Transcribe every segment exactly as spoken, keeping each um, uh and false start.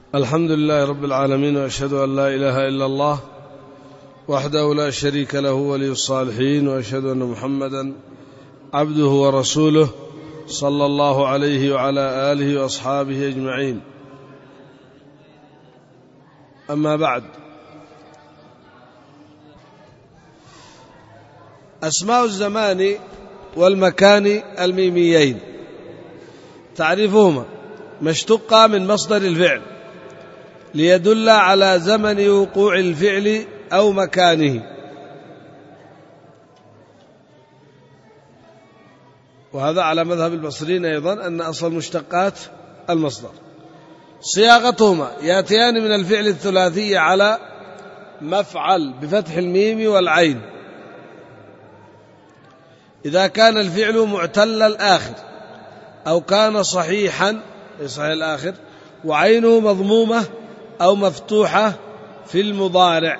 الحمد لله رب العالمين، وأشهد أن لا إله إلا الله وحده لا شريك له ولي الصالحين، وأشهد أن محمدا عبده ورسوله صلى الله عليه وعلى آله وأصحابه أجمعين. أما بعد، أسماء الزمان والمكان الميميين تعرفهما ما اشتق من مصدر الفعل ليدل على زمن وقوع الفعل أو مكانه، وهذا على مذهب البصريين أيضا أن أصل المشتقات المصدر. صياغتهما يأتيان من الفعل الثلاثي على مفعل بفتح الميم والعين إذا كان الفعل معتل الآخر أو كان صحيحا صحيح الآخر وعينه مضمومة أو مفتوحة في المضارع،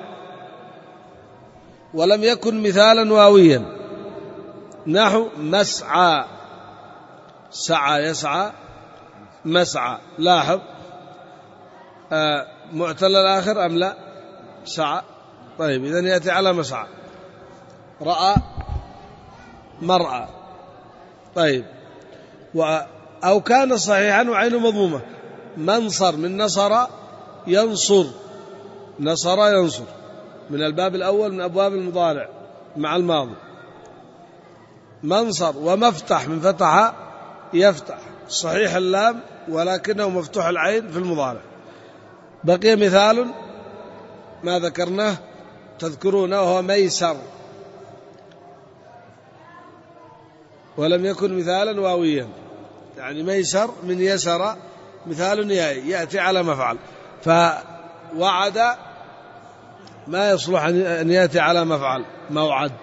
ولم يكن مثالا واويا نحو مسعى، سعى يسعى مسعى. لاحظ آه معتل الآخر أم لا؟ سعى. طيب إذن يأتي على مسعى. رأى مرأى. طيب أو كان صحيحا وعينه مضمومة. منصر من نصر ينصر، نصر ينصر من الباب الأول من أبواب المضارع مع الماضي. منصر. ومفتح من فتح يفتح، صحيح اللام ولكنه مفتوح العين في المضارع. بقي مثال ما ذكرناه تذكرونه وهو ميسر، ولم يكن مثالا واويا، يعني ميسر من يسر مثال يأتي على مفعل، فوعد ما يصلح أن يأتي على مفعل موعد.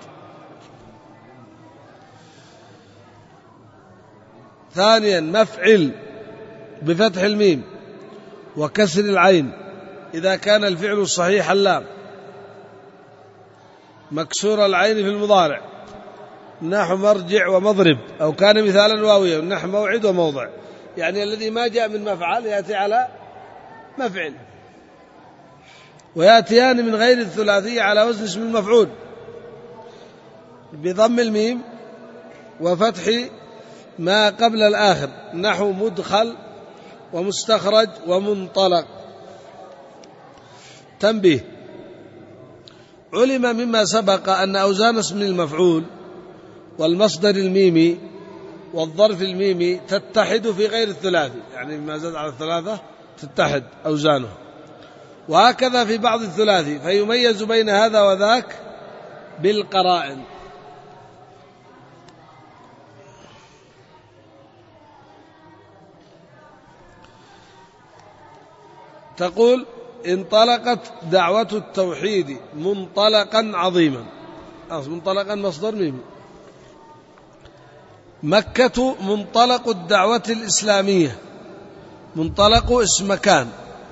ثانيا مفعل بفتح الميم وكسر العين إذا كان الفعل صحيح اللام مكسور العين في المضارع نحو مرجع ومضرب، أو كان مثالا واويا نحو موعد وموضع، يعني الذي ما جاء من مفعل يأتي على مفعل. ويأتيان من غير الثلاثي على وزن اسم المفعول بضم الميم وفتح ما قبل الآخر نحو مدخل ومستخرج ومنطلق. تنبيه: علم مما سبق أن أوزان اسم المفعول والمصدر الميمي والظرف الميمي تتحد في غير الثلاثي، يعني ما زاد على الثلاثة تتحد أوزانه، وهكذا في بعض الثلاثي، فيميز بين هذا وذاك بالقرائن. تقول: انطلقت دعوة التوحيد منطلقا عظيما. منطلقا مصدر ميمي. مكة منطلق الدعوة الإسلامية. منطلق اسم مكان.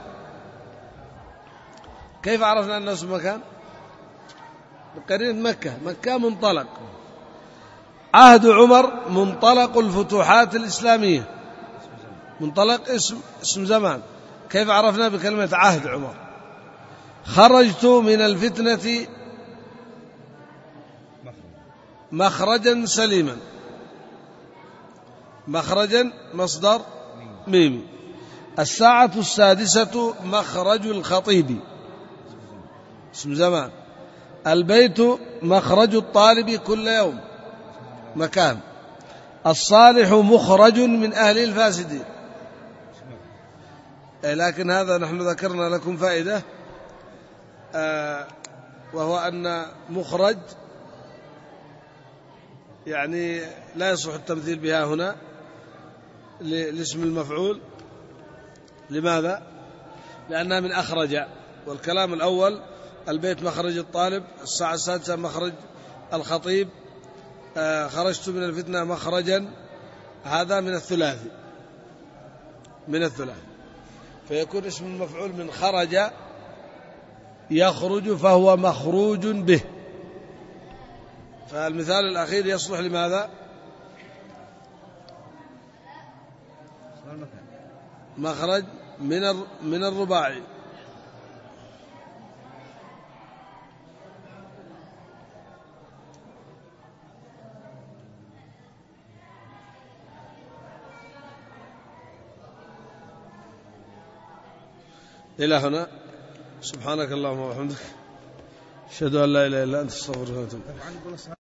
كيف عرفنا أنه اسم مكان؟ بقرينة مكة. مكة منطلق. عهد عمر منطلق الفتوحات الإسلامية. منطلق اسم اسم زمان. كيف عرفنا بكلمة عهد عمر؟ خرجت من الفتنة مخرجا سليما. مخرجا مصدر ميمي. الساعة السادسة مخرج الخطيب اسم زمان. البيت مخرج الطالب كل يوم مكان. الصالح مخرج من أهل الفاسدين. لكن هذا نحن ذكرنا لكم فائدة، آه وهو أن مخرج يعني لا يصح التمثيل بها هنا لاسم المفعول. لماذا؟ لأنها من أخرج، والكلام الأول البيت مخرج الطالب، الساعة السادسة مخرج الخطيب، آه خرجت من الفتنة مخرجا، هذا من الثلاثي من الثلاثي فيكون اسم المفعول من خرج يخرج فهو مخروج به. فالمثال الأخير يصلح لماذا؟ مخرج من من الرباعي. إلى هنا. سبحانك اللهم وبحمدك، أشهد أن لا إله إلا أنت، أستغفرك وأتوب إليك.